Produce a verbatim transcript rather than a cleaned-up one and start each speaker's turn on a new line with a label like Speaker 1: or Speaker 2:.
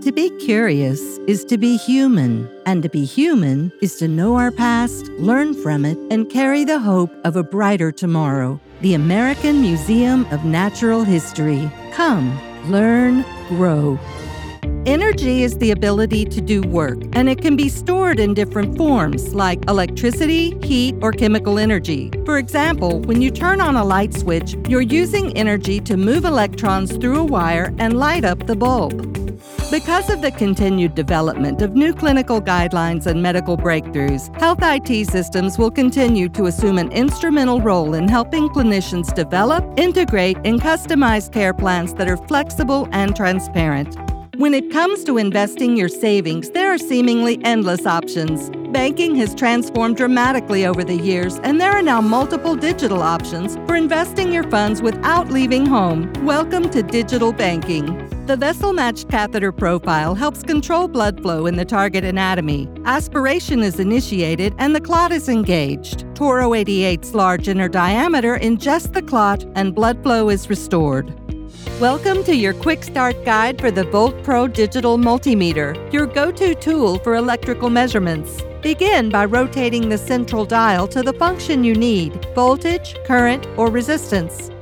Speaker 1: To be curious is to be human, and to be human is to know our past, learn from it, and carry the hope of a brighter tomorrow. The American Museum of Natural History. Come, learn, grow. Energy is the ability to do work, and it can be stored in different forms, like electricity, heat, or chemical energy. For example, when you turn on a light switch, you're using energy to move electrons through a wire and light up the bulb. Because of the continued development of new clinical guidelines and medical breakthroughs, health I T systems will continue to assume an instrumental role in helping clinicians develop, integrate, and customize care plans that are flexible and transparent. When it comes to investing your savings, there are seemingly endless options. Banking has transformed dramatically over the years, and there are now multiple digital options for investing your funds without leaving home. Welcome to digital banking. The vessel-matched catheter profile helps control blood flow in the target anatomy. Aspiration is initiated and the clot is engaged. Toro eighty-eight's large inner diameter ingests the clot and blood flow is restored. Welcome to your quick start guide for the Volt Pro Digital Multimeter, your go-to tool for electrical measurements. Begin by rotating the central dial to the function you need, voltage, current, or resistance.